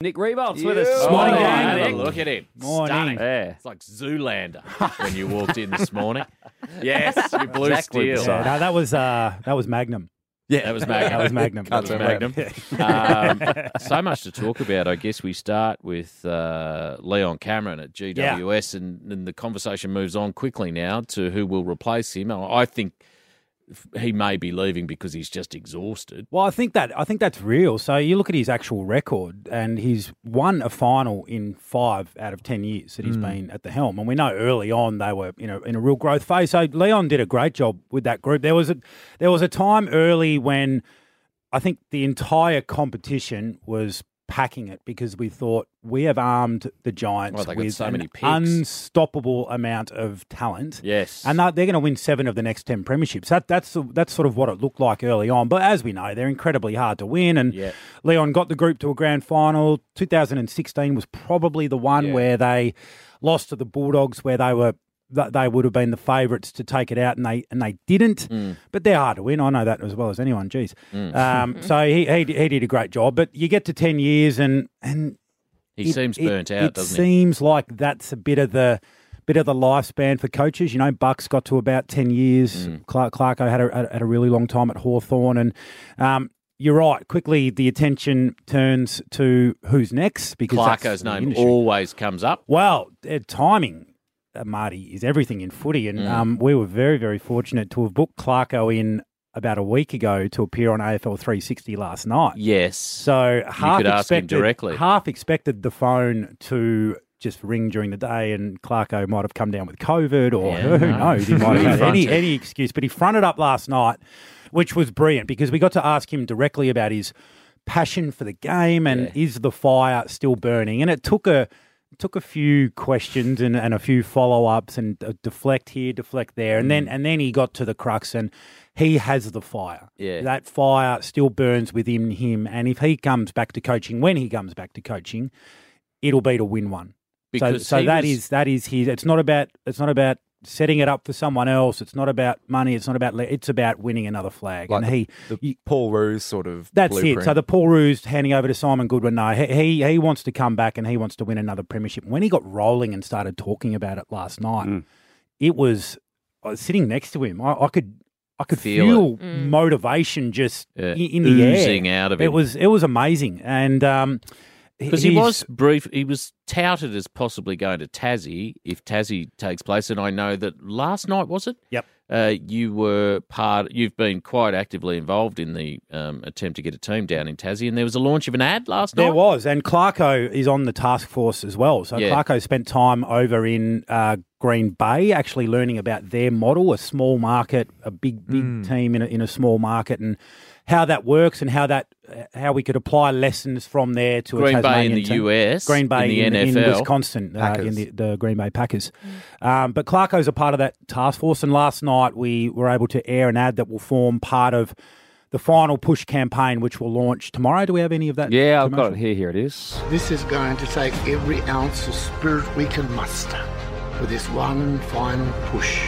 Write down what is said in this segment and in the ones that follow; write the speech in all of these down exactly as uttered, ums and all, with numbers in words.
Nick Rebolt's with us. Yeah. Morning, Oh, gang. have a Nick. look at him. Morning. Stunning. Yeah. It's like Zoolander when you walked in this morning. Yes, you blue Exactly. steel. Yeah, no, that was uh, that was Magnum. Yeah, that was Magnum. That was Magnum. That was Magnum. um, so much to talk about. I guess we start with uh, Leon Cameron at G W S, and, and the conversation moves on quickly now to who will replace him. I think he may be leaving because he's just exhausted. Well, I think that I think that's real. So you look at his actual record, and he's won a final in five out of ten years that he's been at the helm. And we know early on they were, you know, in a real growth phase. So Leon did a great job with that group. There was a there was a time early when I think the entire competition was packing it because we thought we have armed the Giants Well, they got with so an many picks. unstoppable amount of talent. Yes. And they're, they're going to win seven of the next ten premierships. That, that's that's sort of what it looked like early on. But as we know, they're incredibly hard to win. And Yeah. Leon got the group to a grand final. two thousand sixteen was probably the one Yeah. where they lost to the Bulldogs, where they were that they would have been the favourites to take it out, and they and they didn't. Mm. But they're hard to win. I know that as well as anyone. Jeez. Um, so he, he he did a great job. But you get to ten years, and and He it- seems it- burnt out, It doesn't he? seems like that's a bit of the bit of the lifespan for coaches. You know, Bucks got to about ten years. Mm. Clark Clarko had a had a really long time at Hawthorn, and um, you're right. Quickly, the attention turns to who's next because that's Clarko's the name industry. always comes up. Well, uh, timing, uh, Marty, is everything in footy, and Mm. um, we were very very fortunate to have booked Clarko in about a week ago to appear on A F L three sixty last night. Yes. So half could ask him expected, directly. half expected the phone to just ring during the day, and Clarko might have come down with COVID, or Yeah, who no. knows, he might have had any Fronted. any excuse. But he fronted up last night, which was brilliant because we got to ask him directly about his passion for the game and Yeah. is the fire still burning. And it took a took a few questions and, and a few follow ups and uh, deflect here, deflect there, and Mm. then and then he got to the crux, and he has the fire. Yeah. That fire still burns within him, and if he comes back to coaching, when he comes back to coaching, it'll be to win one. Because so so he that was- is that is his. It's not about it's not about setting it up for someone else. It's not about money. It's not about le- it's about winning another flag. Like and he the you- Paul Roos sort of that's blueprint. it. So the Paul Roos handing over to Simon Goodwin. No, he, he he wants to come back and he wants to win another premiership. When he got rolling and started talking about it last night, Mm. it was I was sitting next to him. I, I could I could Feel feel, it. Mm. motivation just Yeah, in, in the air. oozing out of him. It was it was amazing, and um, Because he he's- was brief, he was touted as possibly going to Tassie if Tassie takes place, and I know that last night was it? Yep. Uh, you were part. You've been quite actively involved in the um, attempt to get a team down in Tassie, and there was a launch of an ad last night. There was, and Clarko is on the task force as well. So Yeah. Clarko spent time over in uh, Green Bay, actually learning about their model, a small market, a big big Mm. team in a, in a small market, and how that works, and how that how we could apply lessons from there to Green a Bay Tasmanian in the team. U S, Green Bay in the in, N F in L. Wisconsin, uh, Packers. in the, the Green Bay Packers. Um, but Clarko's a part of that task force, and last night we were able to air an ad that will form part of the final push campaign, which will launch tomorrow. Do we have any of that? Yeah, I've got commercial? it here. Here it is. This is going to take every ounce of spirit we can muster for this one final push.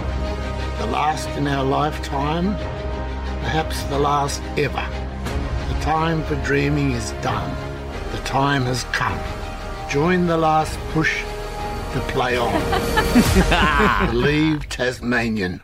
The last in our lifetime, perhaps the last ever. The time for dreaming is done. The time has come. Join the last push to play on. Believe Tasmanian.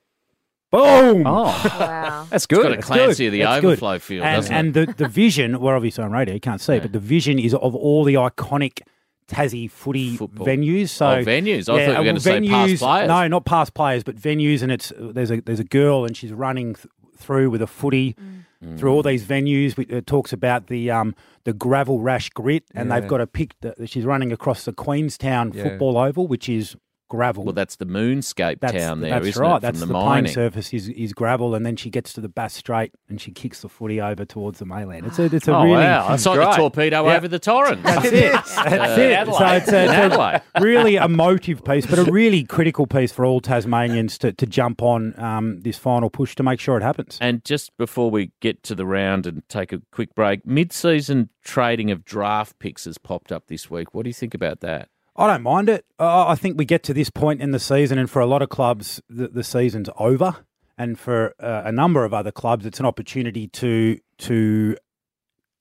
Boom! Oh, Wow. that's It's good. got a Clancy of the That's good. overflow field, and, doesn't and it? the, the vision, we're obviously on radio, you can't see, Yeah. but the vision is of all the iconic Tassie footy Football. venues. So Oh, venues. I thought you were uh, going to say past venues- players. No, not past players, but venues. And it's there's a there's a girl and she's running th- through with a footy Mm. through all these venues. We- It talks about the um the gravel rash grit, and Yeah. they've got a pic that she's running across the Queenstown Yeah. football oval, which is gravel. Well, that's the moonscape That's, town there, that's isn't right. it? That's From the, the, playing mining. surface is, is gravel, and then she gets to the Bass Strait and she kicks the footy over towards the mainland. It's a it's a Oh, really wow. It's like Great. the torpedo Yeah. over the torrent. that's it. That's Uh, it. Adelaide. So it's a, In it's Adelaide. a really emotive piece, but a really critical piece for all Tasmanians to, to jump on um, this final push to make sure it happens. And just before we get to the round and take a quick break, mid-season trading of draft picks has popped up this week. What do you think about that? I don't mind it. Uh, I think we get to this point in the season, and for a lot of clubs, the, the season's over. And for uh, a number of other clubs, it's an opportunity to to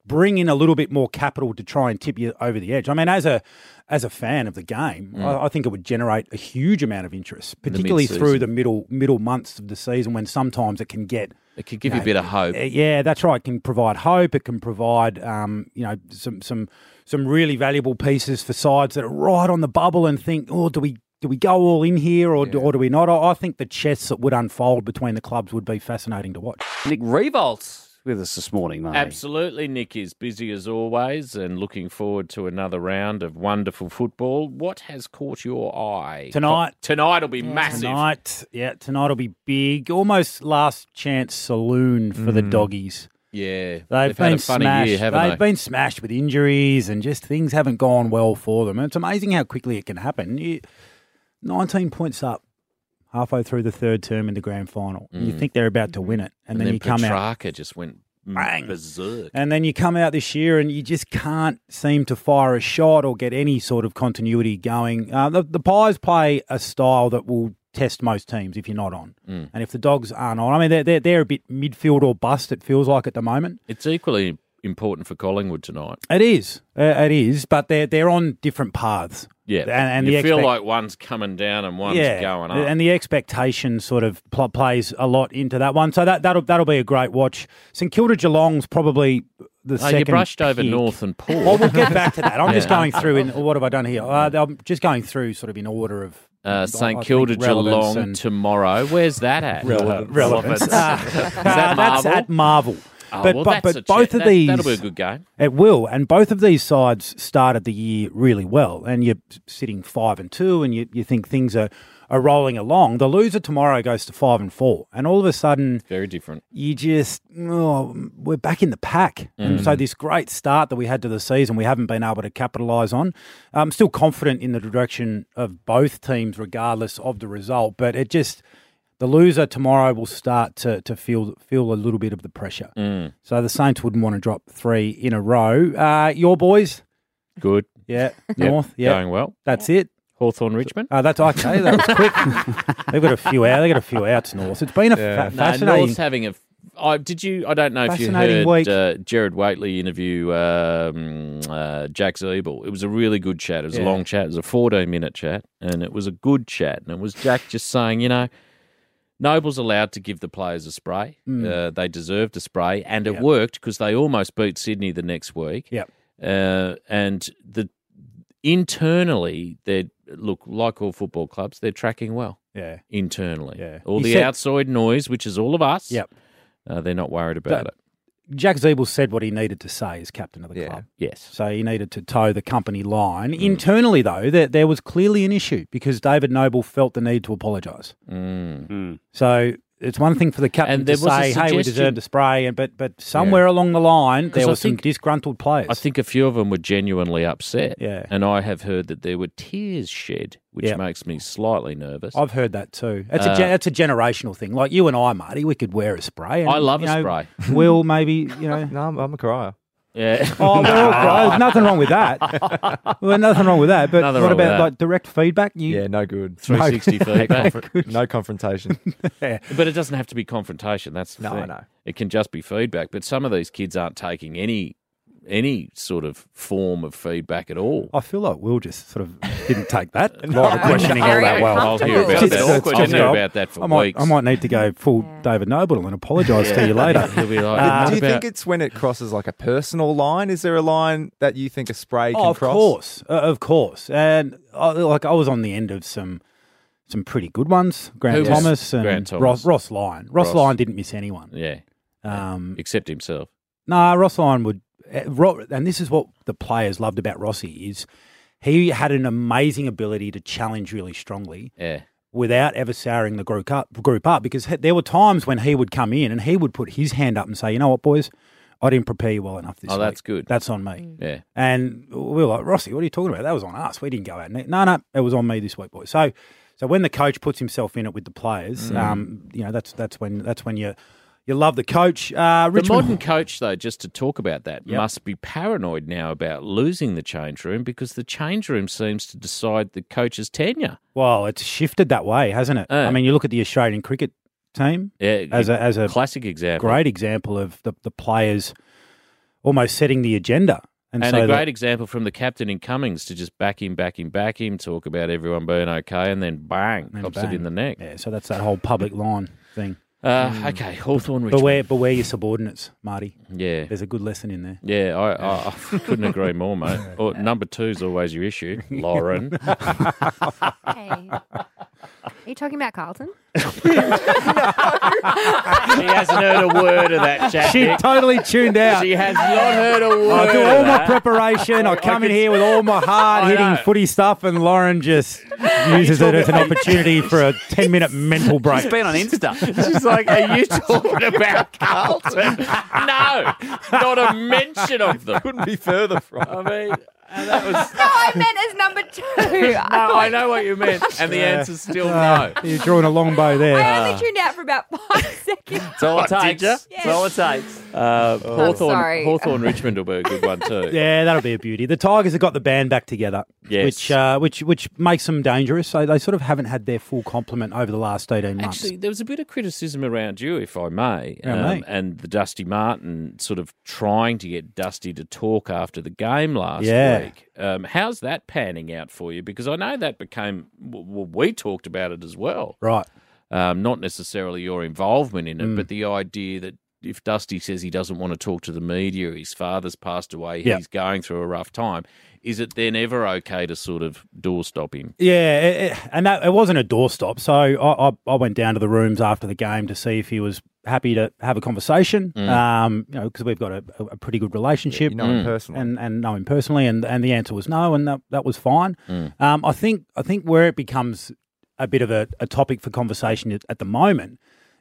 bring in a little bit more capital to try and tip you over the edge. I mean, as a as a fan of the game, mm. I, I think it would generate a huge amount of interest, particularly the through the middle middle months of the season when sometimes it can get. It could give you, you know, a bit of hope. Yeah, that's right. It can provide hope. It can provide, um, you know, some some some really valuable pieces for sides that are right on the bubble and think, oh, do we do we go all in here or, yeah. do, or do we not? I, I think the chess that would unfold between the clubs would be fascinating to watch. Nick Revolt's with us this morning, mate. Absolutely. Nick is busy as always and looking forward to another round of wonderful football. What has caught your eye? Tonight. Tonight will be yeah. massive. Tonight, yeah, tonight will be big. Almost last chance saloon for mm. the doggies. Yeah. They've, they've been had a funny smashed. year, haven't they've they? been smashed with injuries and just things haven't gone well for them. And it's amazing how quickly it can happen. You, nineteen points up. Halfway through the third term in the grand final. Mm. You think they're about to win it. And, and then, then you come Petrarca out. Petrarca just went bang. Berserk. And then you come out this year and you just can't seem to fire a shot or get any sort of continuity going. Uh, the, the Pies play a style that will test most teams if you're not on. Mm. And if the Dogs aren't on, I mean, they're, they're, they're a bit midfield or bust, it feels like at the moment. It's equally important for Collingwood tonight. It is. Uh, it is. But they're, they're on different paths. Yeah, and, and you the feel expect- like one's coming down and one's yeah, going up. And the expectation sort of pl- plays a lot into that one. So that, that'll that'll be a great watch. St Kilda Geelong's probably the oh, second you brushed pick. over North and Port. Well, we'll get back to that. I'm yeah. just going through, in what have I done here? Uh, I'm just going through sort of in order of... Uh, St Kilda Geelong and... tomorrow. Where's that at? Relevance. relevance. Uh, Is that that's Marvel? at Marvel. Oh, but well, but, that's but a both ch- of that, these... That'll be a good game. It will. And both of these sides started the year really well. And you're sitting five and two and you, you think things are, are rolling along. The loser tomorrow goes to five and four. And all of a sudden... Very different. You just... Oh, we're back in the pack. Mm. And so this great start that we had to the season, we haven't been able to capitalise on. I'm still confident in the direction of both teams regardless of the result. But it just... The loser tomorrow will start to to feel feel a little bit of the pressure. Mm. So the Saints wouldn't want to drop three in a row. Uh, your boys? Good. Yeah. Yep. North? Yeah. Going well. That's it. Hawthorn Richmond? Oh, that's okay. That was quick. They've got a few out. They've got a few outs, North. It's been a yeah. fa- no, fascinating... North's having a... I, did you? I don't know if you Fascinating heard week. uh, Jared Waitley interview um, uh, Jack Zeeble. It was a really good chat. It was Yeah. a long chat. It was a fourteen-minute chat, and it was a good chat. And it was Jack just saying, you know, Noble's allowed to give the players a spray. Mm. Uh, they deserved a spray, and it Yep. worked because they almost beat Sydney the next week. Yep. Uh, and the internally, they look like all football clubs. They're tracking well. Yeah. Internally, Yeah. All He the said- outside noise, which is all of us. Yep. Uh, they're not worried about But- it. Jack Zeeble said what he needed to say as captain of the Yeah. club. Yes. So he needed to toe the company line. Mm. Internally, though, there, there was clearly an issue because David Noble felt the need to apologise. Mm. Mm. So it's one thing for the captain And there to was a say, hey, we suggestion- deserved a spray, and but but somewhere along the line, there I were some think- disgruntled players. I think a few of them were genuinely upset. Yeah. And I have heard that there were tears shed, which Yep. makes me slightly nervous. I've heard that too. It's Uh, a ge- it's a generational thing. Like you and I, Marty, we could wear a spray. And, I love you a know, spray. Will maybe you know. No, I'm, I'm a crier. Yeah. Oh, we're all cry- there's nothing wrong with that. Well, nothing wrong with that. But Nothing what wrong with about that. like direct feedback? You, Yeah, no good. three sixty feedback. Confr- no confrontation. But it doesn't have to be confrontation. That's the No, thing. I know. It can just be feedback. But some of these kids aren't taking any any sort of form of feedback at all. I feel like Will just sort of didn't take that line of questioning all Very that well. I'll hear about It's that. just- Awkward. it's I'll just hear go- about that for I might, weeks. I might need to go full David Noble and apologise to you later. He'll be like, Uh, Do you about- think it's when it crosses like a personal line? Is there a line that you think a spray can Oh, of cross? course, uh, of course. And I, like I was on the end of some some pretty good ones. Grant Who was Thomas and Grant Thomas? Ross, Ross Lyon. Ross, Ross. Lyon didn't miss anyone. Yeah. Um, Except himself. No, Ross Lyon would, uh, Ro- and this is what the players loved about Rossi is he had an amazing ability to challenge really strongly Yeah. without ever souring the group up. Group up because he- there were times when he would come in and he would put his hand up and say, "You know what, boys, I didn't prepare you well enough this Oh, week. that's good. That's on me." Yeah. And we were like, "Rossi, what are you talking about? That was on us. We didn't go out." And no, no, it was on me this week, boys. So, so when the coach puts himself in it with the players, Mm. um, you know, that's that's when that's when you you love the coach. Uh, The Richmond, modern coach, though, just to talk about that, Yep. must be paranoid now about losing the change room because the change room seems to decide the coach's tenure. well, it's shifted that way, hasn't it? Uh. I mean, you look at the Australian cricket team Yeah, as a as a classic example. great example of the the players almost setting the agenda. And, And, so a great that- example from the captain in Cummings to just back him, back him, back him, talk about everyone being okay, and then bang, and pops bang. it in the neck. Yeah, so that's that whole public line thing. Uh, Okay, Hawthorn Richmond. Beware, beware your subordinates, Marty. Yeah. There's a good lesson in there. Yeah, I, I, I couldn't agree more, mate. Or, number two is always your issue, Lauren. Hey. Are you talking about Carlton? He hasn't heard a word of that chat. She Nick. totally tuned out. She has not heard a word I do of all my that. preparation. I come in could- here with all my I hard-hitting know. footy stuff, and Lauren just uses it as an opportunity for a ten-minute mental break. It's been on Insta. She's like, are you talking about Carlton? No, not a mention of them. Couldn't be further from. I mean, and that was... No, I meant as number two. No, I know what you meant, and the answer's still no. You're drawing a long bow there. I only tuned out for about five seconds. That's all it Oh, did takes. ya? That's all it takes. Uh, Hawthorn, sorry. Hawthorn Richmond will be a good one too. Yeah, that'll be a beauty. The Tigers have got the band back together, Yes. which uh, which which makes them dangerous. So they sort of haven't had their full complement over the last eighteen months. Actually, there was a bit of criticism around you, if I may, um, Yeah, mate. and the Dusty Martin sort of trying to get Dusty to talk after the game last Yeah. week. Um, how's that panning out for you? Because I know that became, well, we talked about it as well. Right. Um, not necessarily your involvement in it, Mm. but the idea that if Dusty says he doesn't want to talk to the media, his father's passed away, Yeah. he's going through a rough time, is it then ever okay to sort of doorstop him? Yeah, it, it- and that, it wasn't a doorstop. So I, I, I went down to the rooms after the game to see if he was happy to have a conversation. Mm. Um, you know, because we've got a, a pretty good relationship. You know him personally. and, and know him personally, and, and the answer was no, and that, that was fine. Mm. Um, I think I think where it becomes a bit of a, a topic for conversation at, at the moment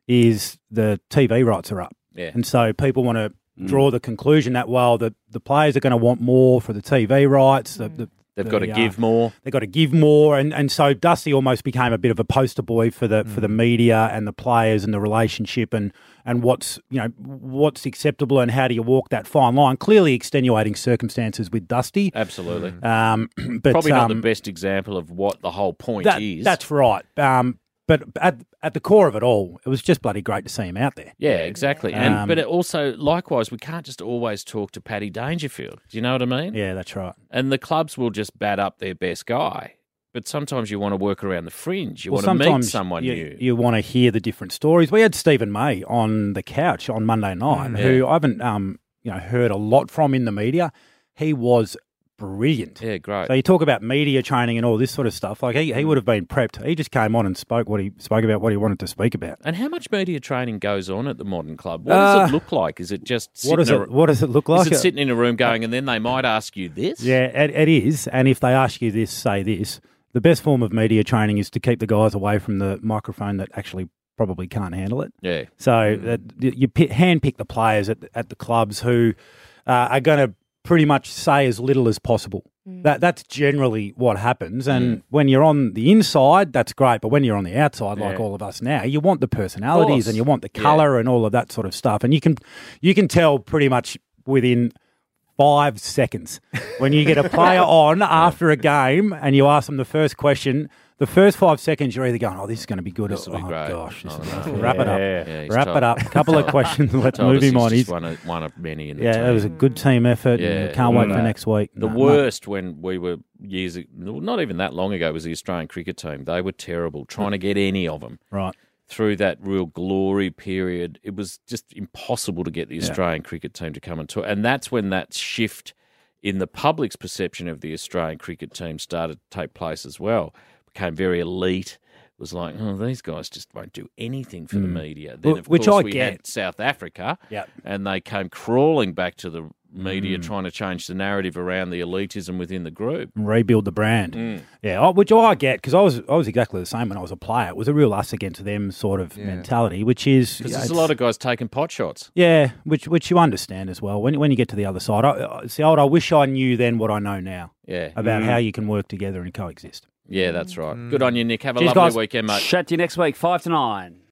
is the T V rights are up, Yeah. and so people want to draw the conclusion that well, the the players are going to want more for the T V rights. The, the, They've the, got to uh, give more. They've got to give more, and, and so Dusty almost became a bit of a poster boy for the for the media and the players and the relationship and and what's you know what's acceptable and how do you walk that fine line. Clearly extenuating circumstances with Dusty, Absolutely. um, but Probably not um, the best example of what the whole point that- is. That's right. Um, but at at the core of it all, it was just bloody great to see him out there. Yeah, exactly. And Um, but it also, likewise, we can't just always talk to Paddy Dangerfield. Do you know what I mean? Yeah, that's right. And the clubs will just bat up their best guy. But sometimes you want to work around the fringe. You Well, want to meet sometimes someone you, new. You want to hear the different stories. We had Stephen May on the couch on Monday night, Mm, who I haven't um, you know heard a lot from in the media. He was brilliant. Yeah, great. So you talk about media training and all this sort of stuff. Like he, he would have been prepped. He just came on and spoke what he spoke about what he wanted to speak about. And how much media training goes on at the Modern Club? What Uh, does it look like? Is it just What does sitting it a- What does it look like? Is it sitting in a room going, and then they might ask you this? Yeah, it, it is. And if they ask you this, say this. The best form of media training is to keep the guys away from the microphone that actually probably can't handle it. Yeah. So that you pi handpick the players at, at the clubs who uh, are going to pretty much say as little as possible. That That's generally what happens. And when you're on the inside, that's great. But when you're on the outside, like Yeah. all of us now, you want the personalities course. and you want the Yeah. colour and all of that sort of stuff. And you can you can tell pretty much within five seconds when you get a player on after a game and you ask them the first question. The first five seconds, you're either going, "Oh, this is going to be good." This will or, be "Oh great." gosh, this Oh, is no. awful. Wrap it up. Yeah, he's Wrap told- it up. A couple of questions. Let's Told move us him he's on. just He's, one of, one of many in the yeah, team. it was a good team effort. Yeah. and can't wait for No. next week. The No, no. worst when we were years, ag- not even that long ago, was the Australian cricket team. They were terrible. Trying to get any of them Right. through that real glory period, it was just impossible to get the Australian cricket team to come and tour. And that's when that shift in the public's perception of the Australian cricket team started to take place as well. Became very elite. It was like, oh, these guys just won't do anything for the media. Then, Well, of which course, I we get. had South Africa, Yep. and they came crawling back to the media Mm. trying to change the narrative around the elitism within the group. And rebuild the brand. Mm. Yeah, I- which I get because I was I was exactly the same when I was a player. It was a real us against them sort of Yeah. mentality, which is Because yeah, there's a it's- lot of guys taking pot shots. yeah, which which you understand as well when when you get to the other side. I, I, see, I wish I knew then what I know now Yeah. about how you can work together and coexist. Yeah, that's right. Good on you, Nick. Have a Cheers, lovely guys. weekend, mate. Chat to you next week, five to nine.